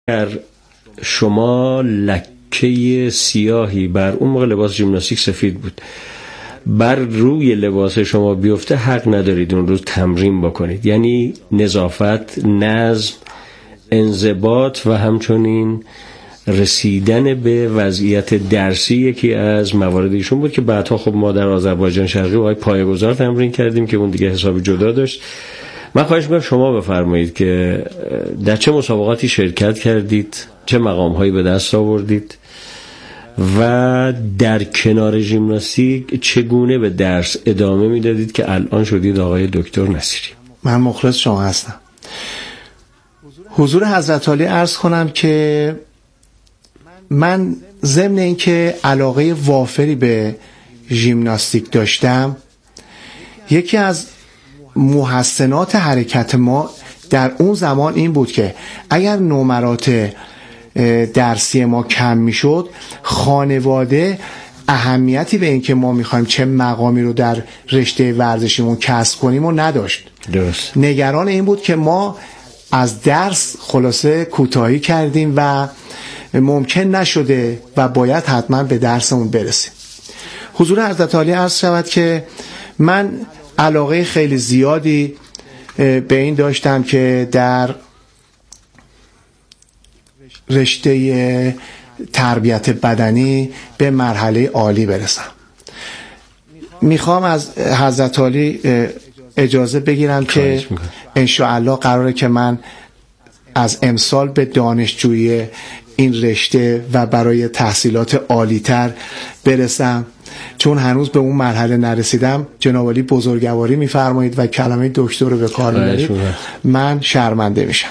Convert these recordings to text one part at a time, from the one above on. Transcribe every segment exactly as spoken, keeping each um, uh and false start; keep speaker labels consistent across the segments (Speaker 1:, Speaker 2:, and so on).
Speaker 1: شما لکه سیاهی بر اون موقع لباس ژیمناستیک سفید بود بر روی لباس شما بیفته، حق ندارید اون روز تمرین بکنید. یعنی نظافت، نظم، انضباط و همچنین رسیدن به وضعیت درسی یکی از موارد ایشون بود که بعدها خب ما در آذربایجان شرقی با پایه‌گذار تمرین کردیم که اون دیگه حسابی جدا داشت. من خواهش می‌کنم شما بفرمایید که در چه مسابقاتی شرکت کردید، چه مقام‌هایی به دست آوردید و در کنار ژیمناستیک چگونه به درس ادامه میدادید که الان شدید آقای دکتر نصیری.
Speaker 2: من مخلص شما هستم. حضور حضرت عالی عرض کنم که من ضمن اینکه علاقه وافری به ژیمناستیک داشتم، یکی از محسنات حرکت ما در اون زمان این بود که اگر نمرات درسی ما کم میشد، خانواده اهمیتی به این که ما میخوایم چه مقامی رو در رشته ورزشیمون کسب کنیم و نداشت.
Speaker 1: درست.
Speaker 2: نگران این بود که ما از درس خلاصه کوتاهی کردیم و ممکن نشده و باید حتما به درسمون برسیم. حضور حضرت عالی عرض شود که من علاقه خیلی زیادی به این داشتم که در رشته تربیت بدنی به مرحله عالی برسم. میخوام از حضرت عالی اجازه بگیرم که انشاءالله قراره که من از امسال به دانشجویی این رشته و برای تحصیلات عالی‌تر برسم، چون هنوز به اون مرحله نرسیدم. جناب عالی بزرگواری میفرمایید و کلمه دکتر رو به کار میبرید، من شرمنده میشم.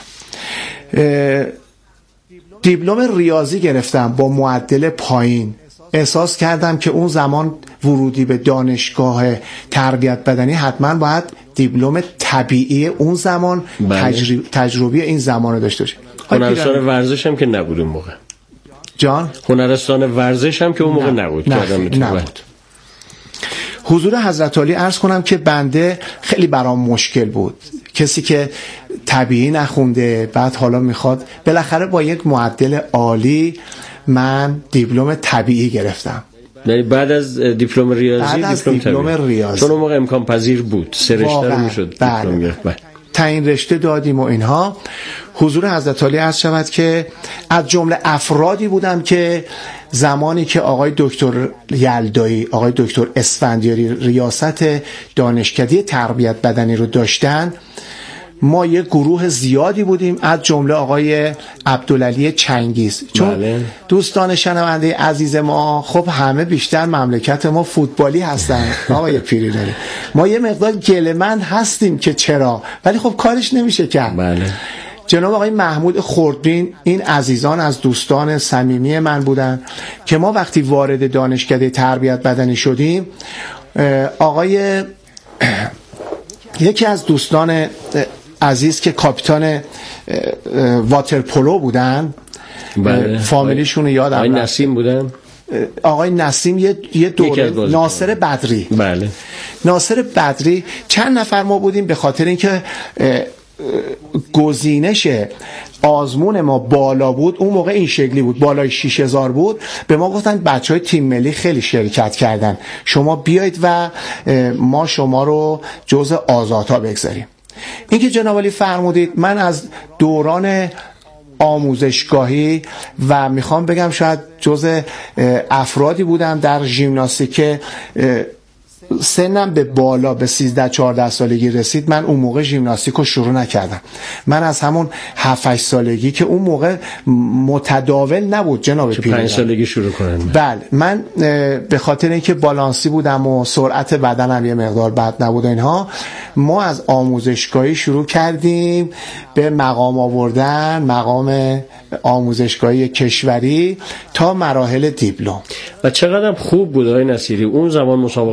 Speaker 2: دیپلم ریاضی گرفتم با معدل پایین. احساس کردم که اون زمان ورودی به دانشگاه تربیت بدنی حتما باید دیپلم طبیعی اون زمان تجربی, تجربی این زمان رو داشته باشه.
Speaker 1: هنرستان ورزش هم که نبود اون موقع.
Speaker 2: جان؟
Speaker 1: هنرستان ورزش هم که اون موقع نبود.
Speaker 2: نه نبود. حضور حضرت عالی عرض کنم که بنده خیلی برام مشکل بود، کسی که طبیعی نخونده بعد حالا میخواد بالاخره با یک معدل عالی. من دیپلم طبیعی گرفتم.
Speaker 1: یعنی بعد از دیپلم ریاضی
Speaker 2: بعد از دیپلم, دیپلم ریاضی
Speaker 1: چون اون موقع امکان پذیر بود، سه رشته رو میشد دیپلم گرفت.
Speaker 2: تعیین رشته دادیم و اینها. حضور حضرت عالی عرض شود که از جمله افرادی بودم که زمانی که آقای دکتر یلدایی، آقای دکتر اسفندیاری ریاست دانشکده تربیت بدنی رو داشتن، ما یک گروه زیادی بودیم، از جمله آقای عبدالعلی چنگیز. چون
Speaker 1: بله.
Speaker 2: دوستان شنونده عزیز ما خب همه بیشتر مملکت ما فوتبالی هستن آقای پیریداری، ما یه مقدار گله‌مند هستیم که چرا، ولی خب کارش نمیشه کرد.
Speaker 1: بله.
Speaker 2: جناب آقای محمود خردبین، این عزیزان از دوستان صمیمی من بودن که ما وقتی وارد دانشکده تربیت بدنی شدیم، آقای یکی از دوستان عزیز که کاپیتان واترپولو بودن،
Speaker 1: بله.
Speaker 2: فامیلیشون رو یادم
Speaker 1: آقای نسیم بودن.
Speaker 2: آقای نسیم یه یه دوره، ناصر بدری.
Speaker 1: بله.
Speaker 2: ناصر بدری، چند نفر ما بودیم به خاطر اینکه گزینش آزمون ما بالا بود. اون موقع این شکلی بود، بالای شش هزار بود. به ما گفتن بچهای تیم ملی خیلی شرکت کردن، شما بیایید و ما شما رو جزء آزادها بگذاریم. این که جناب عالی فرمودید، من از دوران آموزشگاهی و میخوام بگم شاید جزء افرادی بودم در ژیمناستیک، سنم به بالا به سیزده چهارده سالگی رسید. من اون موقع ژیمناستیک رو شروع نکردم، من از همون هفت هشت سالگی که اون موقع متداول نبود جناب پیران،
Speaker 1: پنج سالگی شروع کنن.
Speaker 2: بله. من به خاطر اینکه بالانسی بودم و سرعت بدنم یه مقدار بد نبود اینها، ما از آموزشگاهی شروع کردیم به مقام آوردن، مقام آموزشگاهی کشوری تا مراحل دیپلم.
Speaker 1: و چقدر خوب بود آقای نصیری اون زمان مسابقات آموزش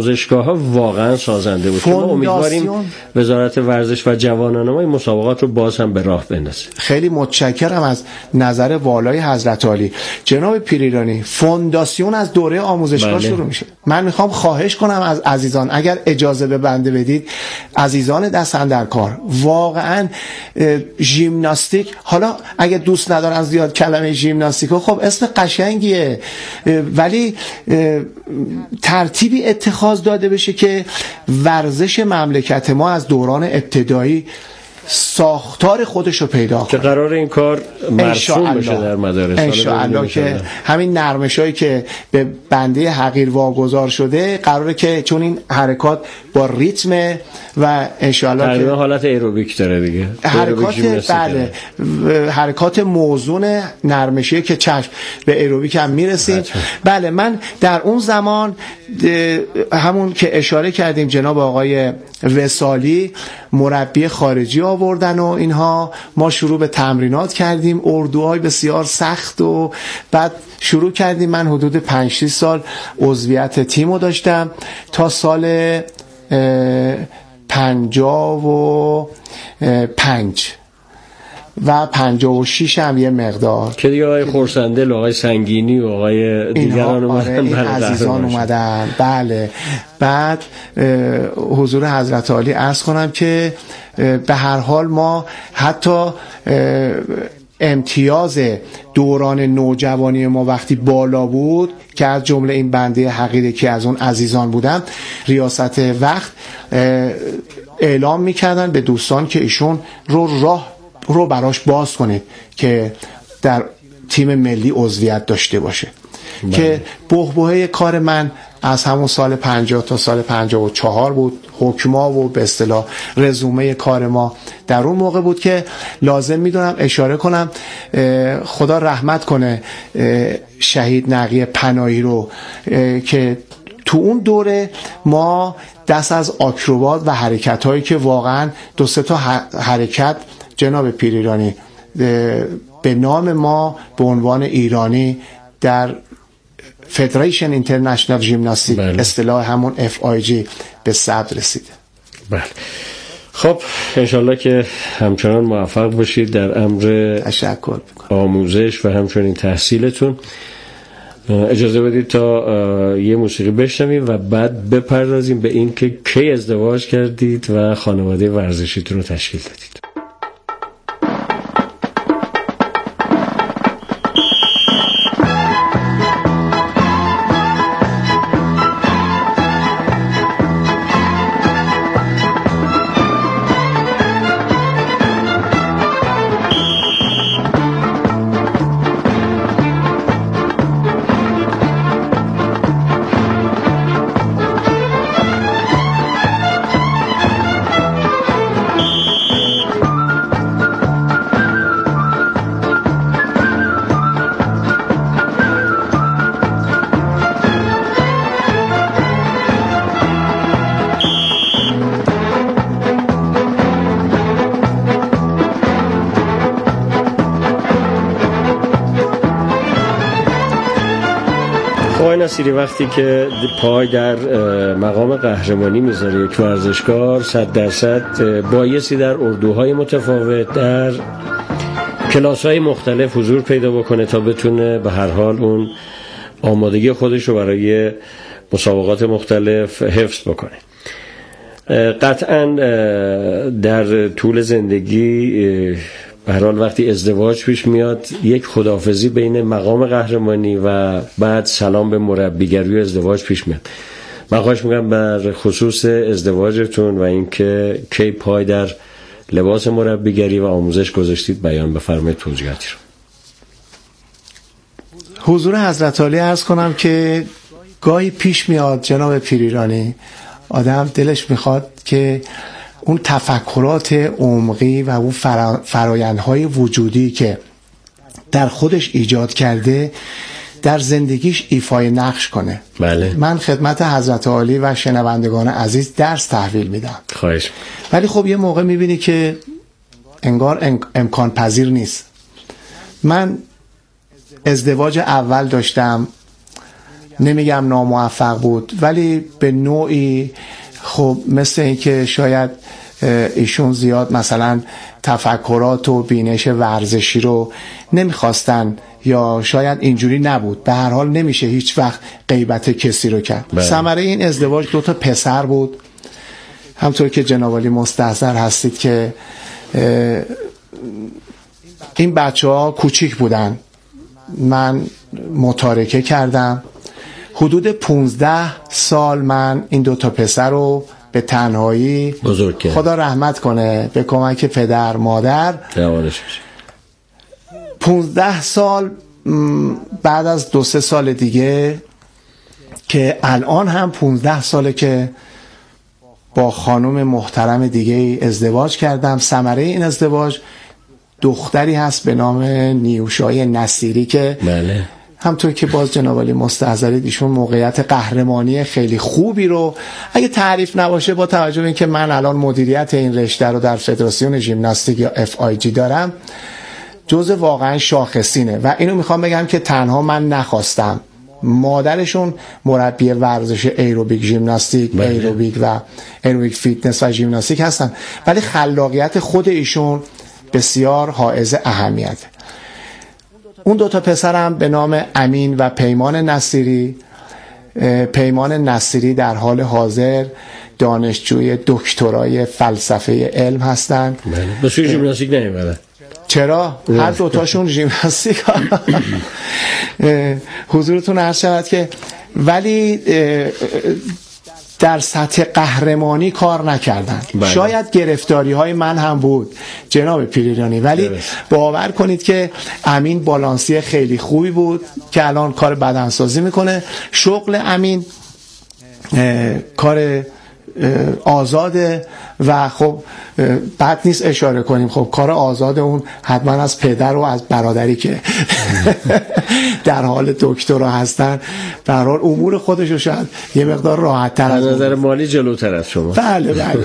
Speaker 1: آموزشگاه ها واقعا سازنده بود. ما امیدواریم وزارت ورزش و جوانان ما این مسابقات رو باز هم به راه بندازه.
Speaker 2: خیلی متشکرم از نظر والای حضرت عالی. جناب پیریرانی، فونداسیون از دوره آموزشگاه بله. شروع میشه. من میخوام خواهش کنم از عزیزان، اگر اجازه به بنده بدید، عزیزان دست اندر کار، واقعا ژیمناستیک، حالا اگه دوست ندارن زیاد کلمه ژیمناستیکو، خب اسم قشنگیه، ولی ترتیبی اتخاذ داده بشه که ورزش مملکت ما از دوران ابتدایی ساختار خودش رو پیدا کنه.
Speaker 1: که قرار این کار مرسوم بشه در مدارس.
Speaker 2: انشاءالله که همین نرمشایی که به بنده حقیر واگذار شده قراره که چون این حرکات با ریتم و انشاءالله
Speaker 1: که حالت ایروبیک داره دیگه،
Speaker 2: حرکات بله حرکات موزون نرمشی که چشم به ایروبیک هم میرسیم. بله من در اون زمان همون که اشاره کردیم جناب آقای وصالی مربی خارجی آوردن و اینها، ما شروع به تمرینات کردیم، اردوهای بسیار سخت، و بعد شروع کردیم. من حدود پنج شش سال عضویت تیمو داشتم تا سال پنجاه و پنج و پنجاه و شش هم یه مقدار
Speaker 1: که دیگه آقای خورسندل و آقای سنگینی و آقای دیگران اومدن.
Speaker 2: آره این عزیزان اومدن. بله بعد حضور حضرت عالی عرض کنم که به هر حال ما حتی امتیاز دوران نوجوانی ما وقتی بالا بود که از جمله این بنده حقیره که از اون عزیزان بودم، ریاست وقت اعلام میکردن به دوستان که ایشون رو راه رو براش باز کنید که در تیم ملی عضویت داشته باشه. بله. که بحبوحه کار من از همون سال پنجاه تا سال پنجاه و چهار بود. حکما و به اصطلاح رزومه کار ما در اون موقع بود که لازم میدونم اشاره کنم خدا رحمت کنه شهید نقی پناهی رو که تو اون دوره ما دست از آکروبات و حرکت هایی که واقعا دو سه تا حرکت جناب پیریرانی به نام ما به عنوان ایرانی در فدریشن اینترنشنال ژیمناستیک اصطلاح همون اف آی جی به ثبت رسیده.
Speaker 1: بله خب انشالله که همچنان موفق باشید در امر
Speaker 2: تشکر
Speaker 1: آموزش و همچنین تحصیلتون. اجازه بدید تا یه موسیقی بشنویم و بعد بپردازیم به این که کی ازدواج کردید و خانواده ورزشیتون رو تشکیل دادید. نصیری وقتی که پای در مقام قهرمانی میذاره یک ورزشکار، صد درصد بایستی در اردوهای متفاوت در کلاس‌های مختلف حضور پیدا بکنه تا بتونه به هر حال اون آمادگی خودش رو برای مسابقات مختلف حفظ بکنه. قطعاً در طول زندگی به هر حال وقتی ازدواج پیش میاد یک خداحافظی بین مقام قهرمانی و بعد سلام به مربیگری و ازدواج پیش میاد. من خواهش میکنم بر خصوص ازدواجتون و اینکه کی پای در لباس مربیگری و آموزش گذاشتید بیان بفرمایید توضیحاتی رو.
Speaker 2: حضور حضرت عالی عرض کنم که گاهی پیش میاد جناب پیریرانی آدم دلش میخواد که اون تفکرات عمقی و اون فرایندهای وجودی که در خودش ایجاد کرده در زندگیش ایفای نقش کنه.
Speaker 1: بله.
Speaker 2: من خدمت حضرت عالی و شنوندگان عزیز درس تحویل میدم.
Speaker 1: خواهش.
Speaker 2: ولی خب یه موقع میبینی که انگار امکان پذیر نیست. من ازدواج اول داشتم نمیگم ناموفق بود، ولی به نوعی خب مثل این که شاید ایشون زیاد مثلا تفکرات و بینش ورزشی رو نمیخواستن، یا شاید اینجوری نبود. به هر حال نمیشه هیچ وقت غیبت کسی رو کرد. ثمره این ازدواج دو تا پسر بود، همطور که جناب عالی مستحضر هستید که این بچه ها کوچیک بودن. من متارکه کردم حدود پونزده سال من این دو تا پسر رو به تنهایی
Speaker 1: بزرگ کرد.
Speaker 2: خدا رحمت کنه به کمک پدر مادر. پونزده سال بعد از دو سه سال دیگه که الان هم پونزده ساله که با خانم محترم دیگه ازدواج کردم. ثمره این ازدواج دختری هست به نام نیوشای نصیری که
Speaker 1: بله.
Speaker 2: همطور که باز جناب عالی مستحضرید ایشون موقعیت قهرمانی خیلی خوبی رو، اگه تعریف نباشه با توجه به اینکه من الان مدیریت این رشته رو در فدراسیون ژیمناستیک یا اف آی جی دارم، جزء واقعا شاخصینه. و اینو میخوام بگم که تنها من نخواستم، مادرشون مربی ورزش ایروبیک ژیمناستیک،
Speaker 1: بله.
Speaker 2: ایروبیک و ایروبیک فیتنس و ژیمناستیک هستن، ولی خلاقیت خود ایشون بسیار حائز اهمیته. اون دو تا پسرم به نام امین و پیمان نصیری. پیمان نصیری در حال حاضر دانشجوی دکترای فلسفه علم هستن.
Speaker 1: بله. به سوی ژیمناستیک نمیبرن.
Speaker 2: چرا؟ هر دوتاشون ژیمناستیک حضورتون عرض شود که، ولی در سطح قهرمانی کار نکردن. بله. شاید گرفتاری های من هم بود جناب پیریانی، ولی درست. باور کنید که امین بالانسی خیلی خوبی بود که الان کار بدنسازی میکنه. شغل امین کار آزاده و خب بد نیست اشاره کنیم، خب کار آزاد اون حتما از پدر و از برادری که در حال دکترا هستن در حال امور خودش رو شاید یه مقدار راحت تر از
Speaker 1: نظر مالی جلوتر از شما.
Speaker 2: بله بله.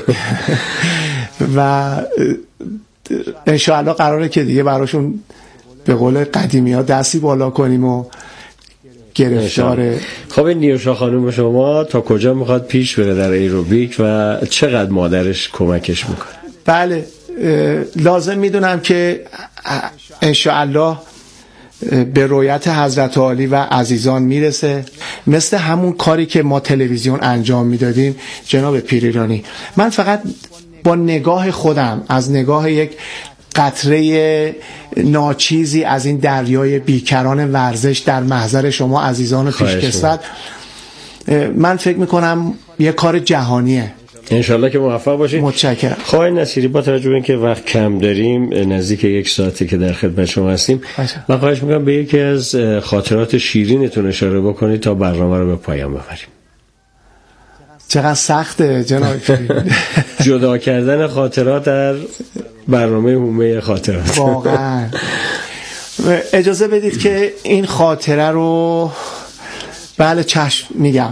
Speaker 2: و انشاءالله قراره که دیگه براشون به قول قدیمی ها دستی بالا کنیم و گرفتاره.
Speaker 1: خب این نیوشا خانم شما تا کجا میخواد پیش بره در ایروبیک و چقدر مادرش کمکش میکنه؟
Speaker 2: بله لازم میدونم که انشاءالله به رویت حضرت عالی و عزیزان میرسه، مثل همون کاری که ما تلویزیون انجام میدادیم. جناب پیریانی، من فقط با نگاه خودم، از نگاه یک قطره ناچیزی از این دریای بیکران ورزش در محضر شما عزیزان پیشکسوت، من فکر میکنم یه کار جهانیه.
Speaker 1: انشالله که موفق باشید.
Speaker 2: متشکرم.
Speaker 1: خواهی نصیری، با توجه به اینکه وقت کم داریم، نزدیک یک ساعته که در خدمت شما هستیم، من خواهش میکنم به یکی از خاطرات شیرینتون اشاره بکنید تا برنامه رو به پایان ببریم.
Speaker 2: چقدر سخته جناب پیریانی
Speaker 1: جدا کردن خاطرات در برنامه هومه خاطرات.
Speaker 2: واقعا اجازه بدید که این خاطره رو بله چشم میگم.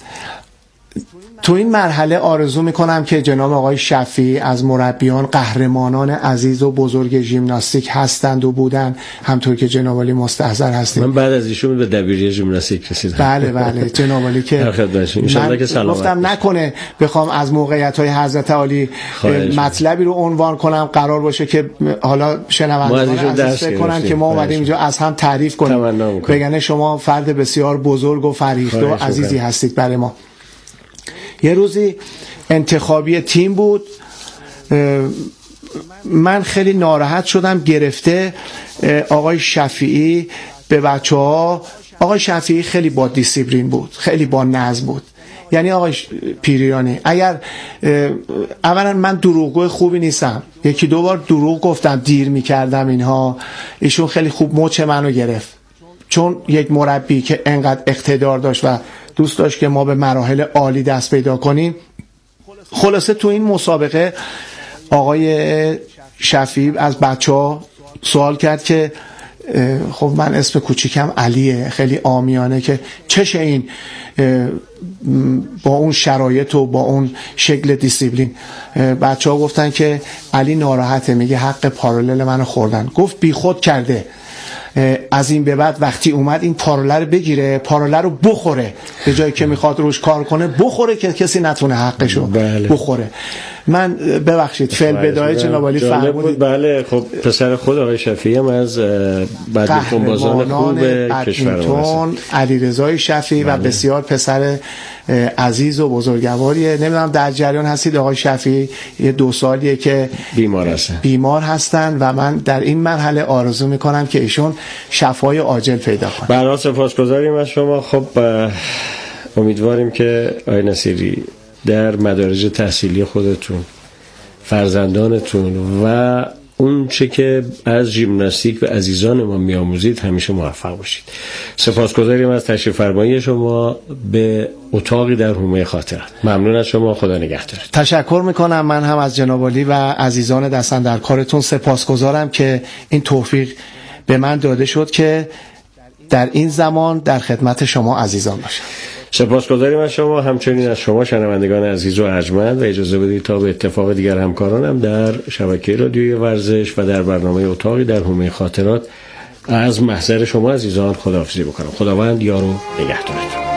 Speaker 2: تو این مرحله آرزو میکنم که جناب آقای شفیعی از مربیان قهرمانان عزیز و بزرگ ژیمناستیک هستند و بودن، همطور که جناب عالی مستحضر هستید.
Speaker 1: من بعد از ایشون به دبیری ژیمناستیک رسیدم.
Speaker 2: بله بله جناب عالی که
Speaker 1: من که سلامت
Speaker 2: گفتم نکنه بخوام از موقعیت‌های حضرت عالی مطلبی رو عنوان کنم قرار باشه که حالا شنوندگان عزیز فکر کنن که ما اومدیم اینجا از هم تعریف کنیم، بگن شما فرد بسیار بزرگ و فریخته و عزیزی هستید برای ما. یه روزی انتخابی تیم بود، من خیلی ناراحت شدم، گرفته آقای شفیعی به بچه ها. آقای شفیعی خیلی با دیسیپلین بود، خیلی با نظم بود. یعنی آقای پیریانی، اگر اولا من دروغگو خوبی نیستم، یکی دو بار دروغ گفتم، دیر میکردم اینها، ایشون خیلی خوب مچ منو گرفت، چون یک مربی که انقدر اقتدار داشت و دوست داشت که ما به مراحل عالی دست پیدا کنیم. خلاصه تو این مسابقه آقای شفیعی از بچه ها سوال کرد که خب من اسم کوچیکم علیه، خیلی عامیانه، که چشه این با اون شرایط و با اون شکل دیسیپلین. بچه ها گفتن که علی ناراحته، میگه حق پارالل منو خوردن. گفت بی خود کرده، از این به بعد وقتی اومد این پاروله رو بگیره، پاروله رو بخوره، به جایی که میخواد روش کار کنه بخوره که کسی نتونه حقشو بله. بخوره. من ببخشید فعل بدایه جناب عالی فرمودید.
Speaker 1: بله خب پسر خود آقای شفیعی هم از بدمینتون بازان خوب کشور ما
Speaker 2: علیرضا شفیعی و بسیار پسر عزیز و بزرگواریه. نمیدونم در جریان هستید آقای شفیعی، یه دو سالیه که
Speaker 1: بیمار هستن
Speaker 2: بیمار هستن و من در این مرحله آرزو میکنم که ایشون شفای عاجل پیدا کنه.
Speaker 1: برای سپاسگزاریم از شما. خب امیدواریم که آقای نصیری در مدارج تحصیلی خودتون، فرزندانتون و اون چه که از ژیمناستیک و عزیزان ما میآموزید همیشه موفق باشید. سپاسگزاریم از تشریف فرمایی شما به اتاقی در حومه خاطرات. ممنون از شما، خدا نگهدار.
Speaker 2: تشکر میکنم. من هم از جناب عالی و عزیزان دستن در کارتون سپاسگزارم که این توفیق به من داده شد که در این زمان در خدمت شما عزیزان باشم.
Speaker 1: سپاسگزاریم از شما، همچنین از شما شنوندگان عزیز و ارجمند، و اجازه بدید تا به اتفاق دیگر همکارانم در شبکه رادیوی ورزش و در برنامه اتاقی در حومه خاطرات از محضر شما عزیزان خداحافظی بکنم. خداوند یار و نگهدارتون.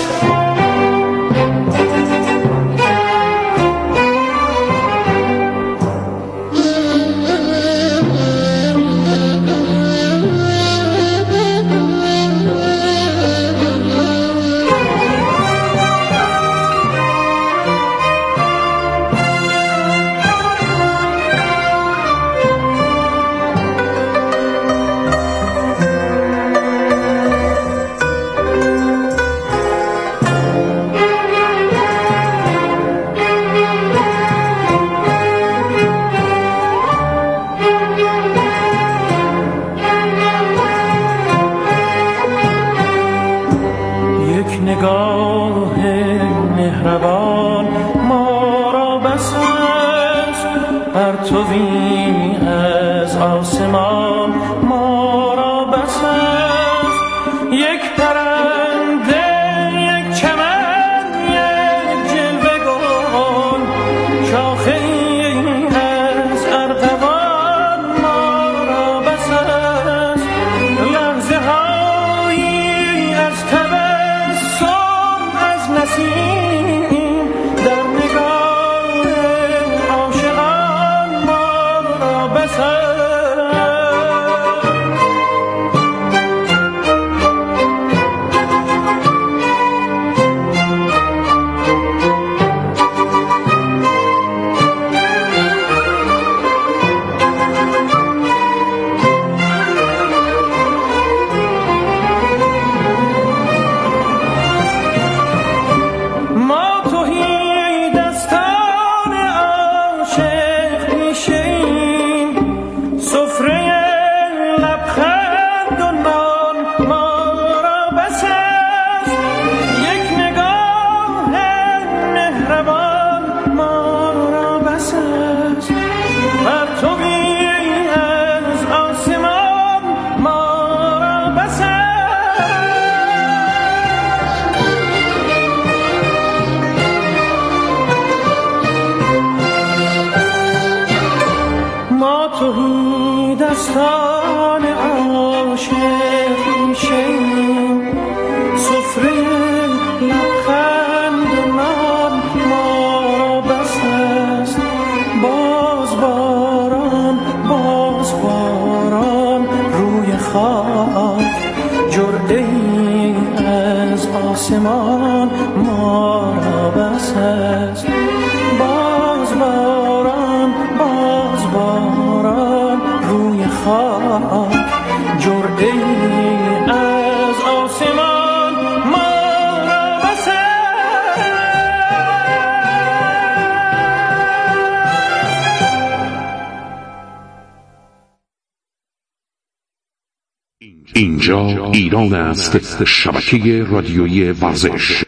Speaker 3: اینجا ایران است، شبکه رادیویی ورزش.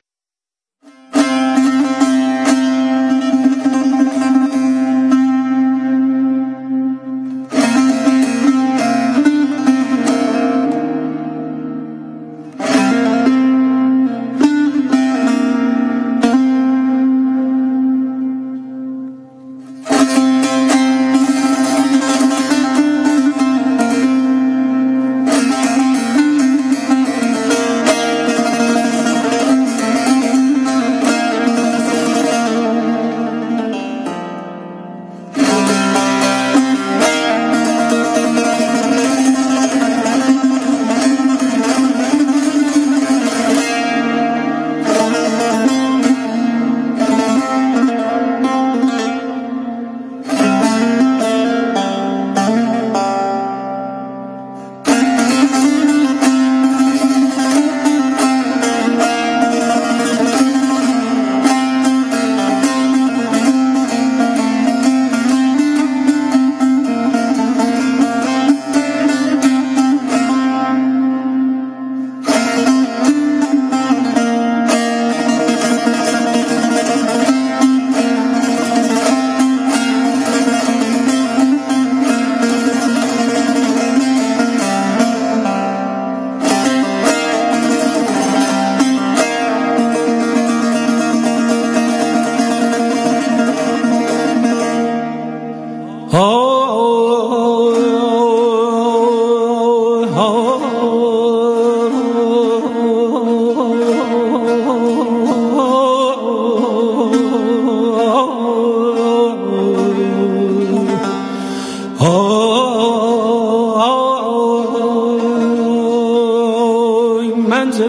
Speaker 4: من ز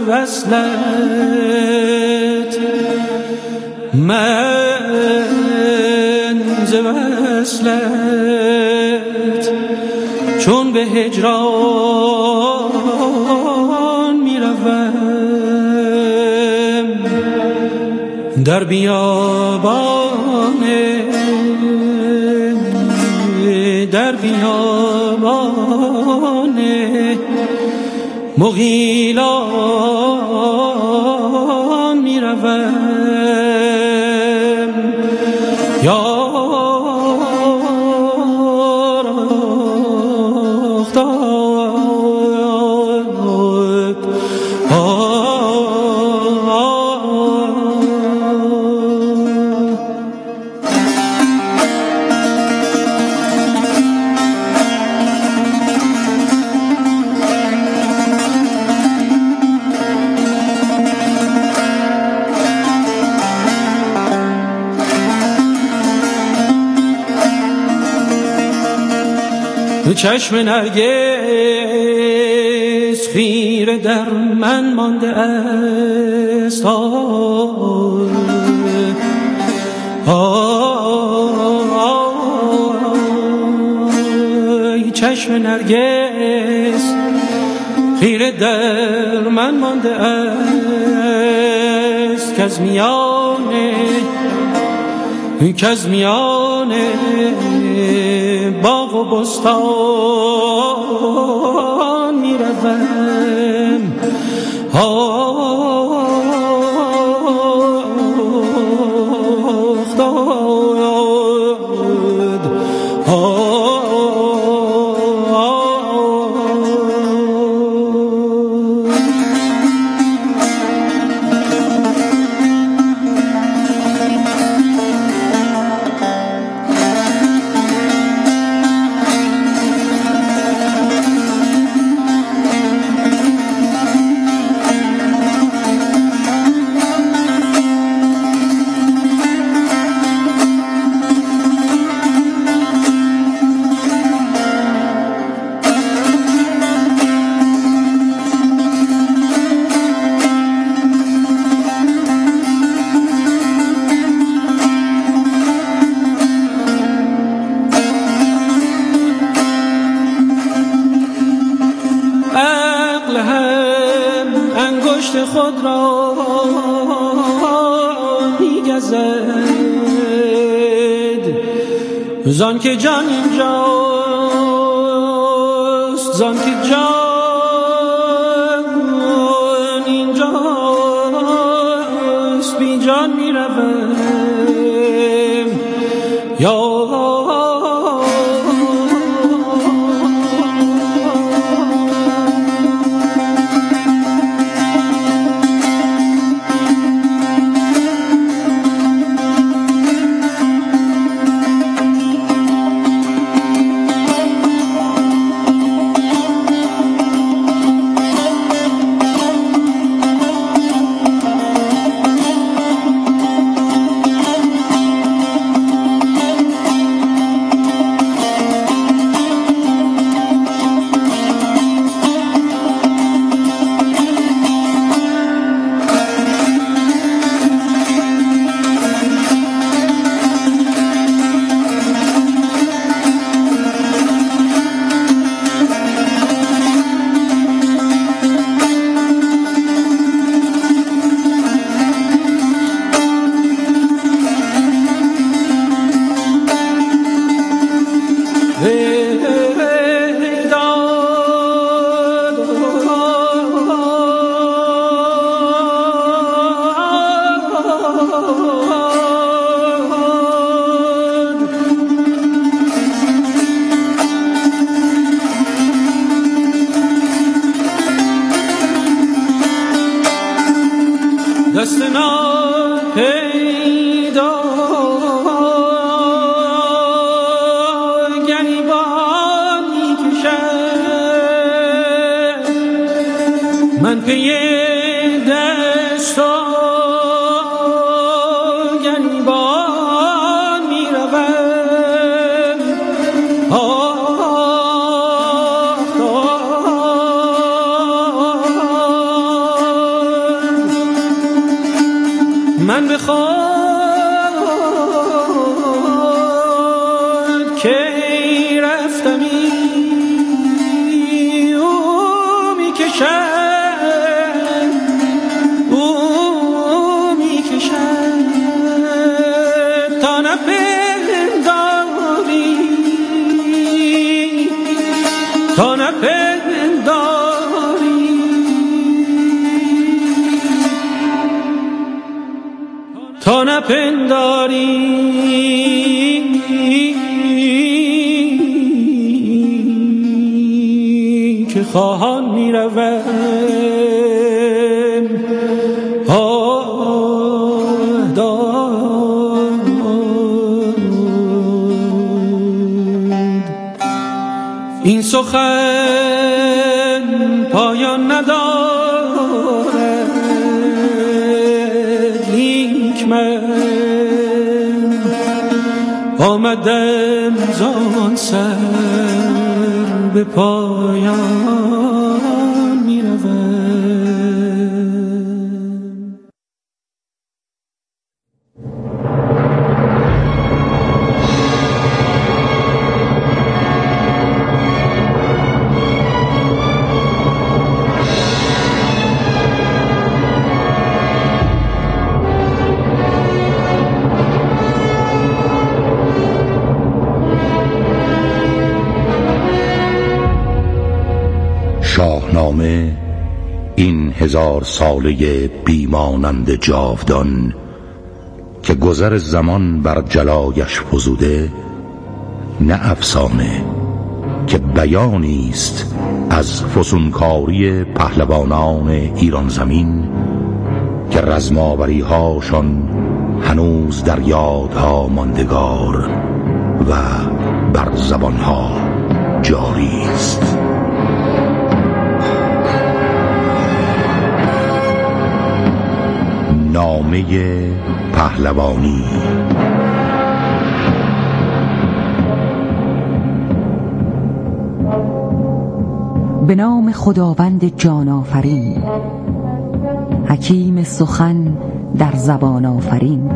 Speaker 4: وصلت من ز وصلت چون به هجران می روم در بیابان در بیابان مغیلان می روم یا چشم نرگس خیره در من مانده است آه آه چشم نرگس خیره در من مانده است که از میانه که از میانه باغ و بستان می روم خود را می‌گزد زان که جان اینجاست زان که جان اینجاست بی جان می‌روم یا دست ناپیدا گریبان می‌کشد من پی دست گریبان می‌روم آه آه میکشد او میکشد تا نپنداری تا نپنداری تا نپنداری که خواهان می روم آه داد این سخن پایان ندارد لیک من آمدم زان سر به پایان می روم.
Speaker 3: شاهنامه این هزار ساله بیمانند جاودان که گذر زمان بر جلایش فزوده، نه افسانه که بیانی است از فسونکاری پهلوانان ایران زمین که رزماوری هاشان هنوز در یادها ماندگار و بر زبانها جاری است. نامه پهلوانی.
Speaker 5: به نام خداوند جان آفرین، حکیم سخن در زبان آفرین.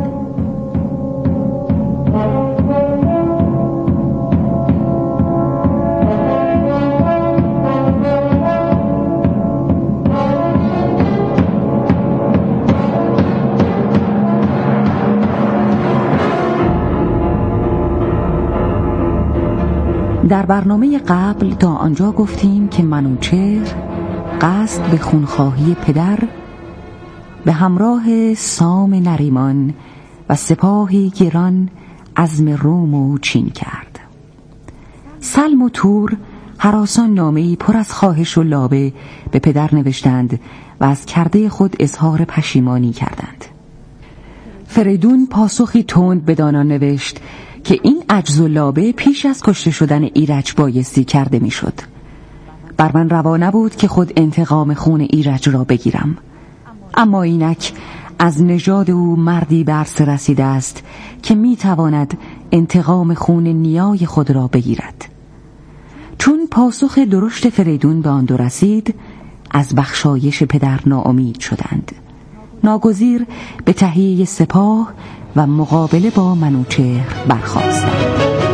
Speaker 5: در برنامه قبل تا آنجا گفتیم که منوچهر قصد به خونخواهی پدر به همراه سام نریمان و سپاهی گران عزم روم و چین کرد. سلم و تور هراسان نامه‌ای پر از خواهش و لابه به پدر نوشتند و از کرده خود اظهار پشیمانی کردند. فریدون پاسخی تند به دانان نوشت که این عجز و لابه پیش از کشته شدن ایرج بایستی کرده میشد. بر من روا نبود که خود انتقام خون ایرج را بگیرم، اما اینک از نژاد او مردی به عرصه رسیده است که میتواند انتقام خون نیای خود را بگیرد. چون پاسخ درشت فریدون به آن دو رسید، از بخشایش پدر ناامید شدند. ناگزیر به تهیه سپاه و مقابله با منوچهر برخاستند.